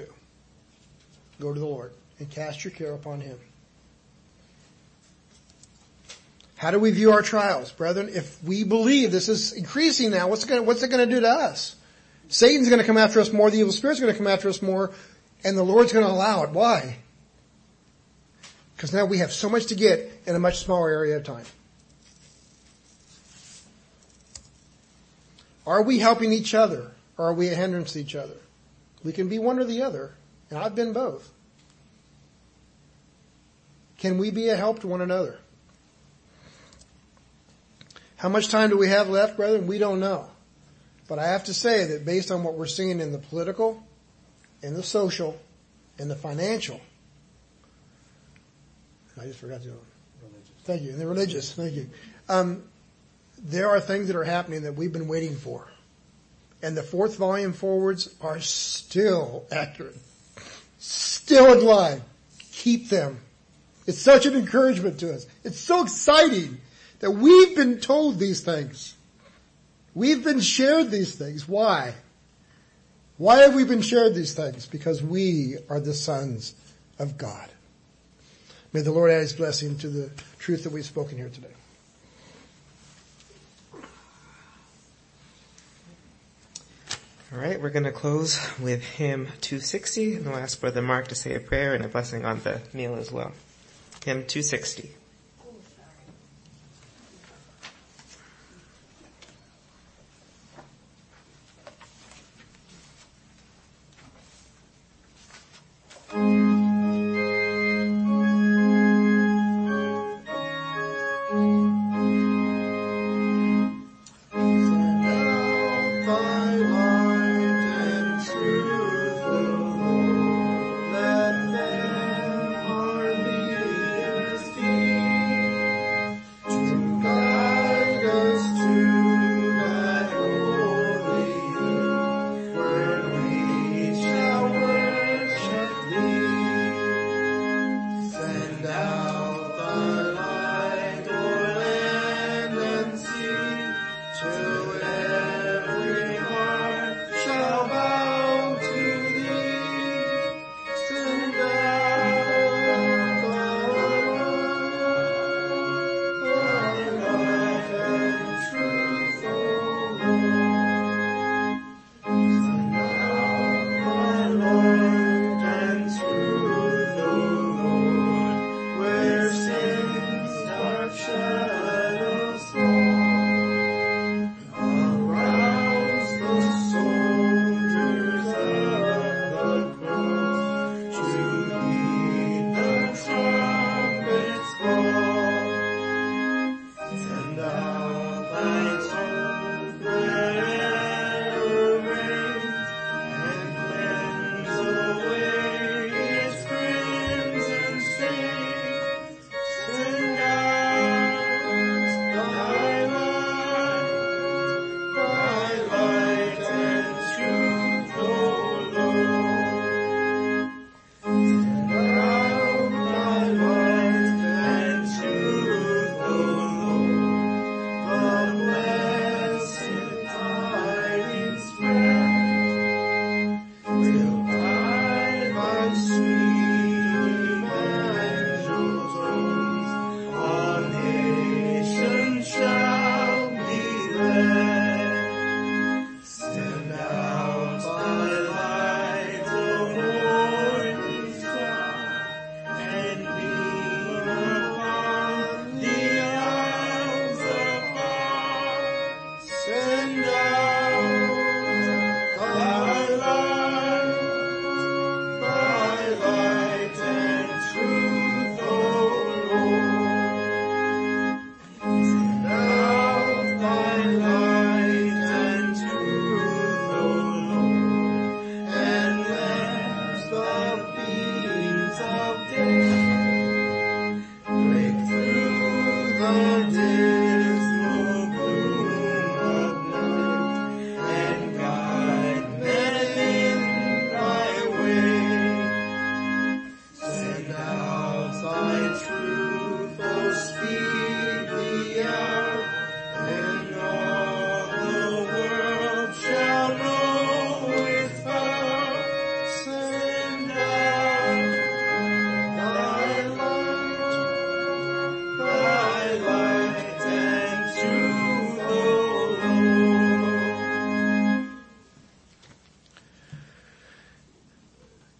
Go to the Lord and cast your care upon Him. How do we view our trials, brethren? If we believe this is increasing now, what's it going to do to us? Satan's going to come after us more. The evil spirit's going to come after us more. And the Lord's going to allow it. Why? Because now we have so much to get in a much smaller area of time. Are we helping each other? Or are we a hindrance to each other? We can be one or the other. And I've been both. Can we be a help to one another? How much time do we have left, brethren? We don't know. But I have to say that based on what we're seeing in the political, in the social, in the financial, I just forgot to. Thank you. In the religious, thank you. There are things that are happening that we've been waiting for. And the fourth volume forwards are still accurate. Still in line. Keep them. It's such an encouragement to us. It's so exciting that we've been told these things. We've been shared these things. Why? Why have we been shared these things? Because we are the sons of God. May the Lord add His blessing to the truth that we've spoken here today. All right, we're going to close with hymn 260, and we'll ask Brother Mark to say a prayer and a blessing on the meal as well. Hymn 260. Let them are believers.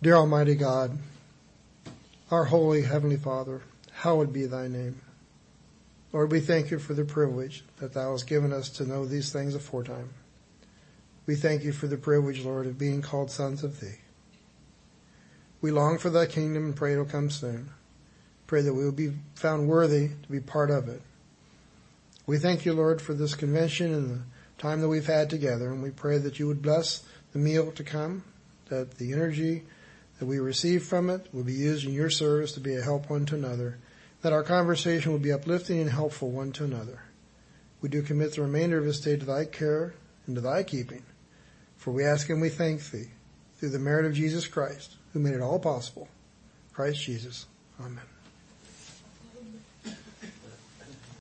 Dear Almighty God, our holy Heavenly Father, hallowed be thy name. Lord, we thank you for the privilege that thou hast given us to know these things aforetime. We thank you for the privilege, Lord, of being called sons of thee. We long for thy kingdom and pray it'll come soon. Pray that we will be found worthy to be part of it. We thank you, Lord, for this convention and the time that we've had together, and we pray that you would bless the meal to come, that the energy that we receive from it will be used in your service to be a help one to another, that our conversation will be uplifting and helpful one to another. We do commit the remainder of this day to thy care and to thy keeping, for we ask and we thank thee through the merit of Jesus Christ, who made it all possible. Christ Jesus. Amen.